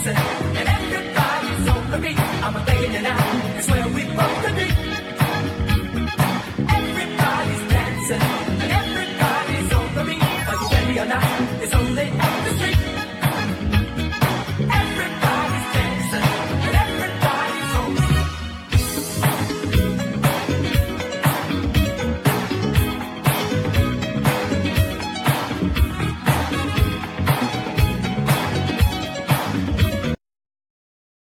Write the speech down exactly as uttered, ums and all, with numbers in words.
dancing, and everybody's on the beat. I'm begging you now, it's where we both could be. Everybody's dancing.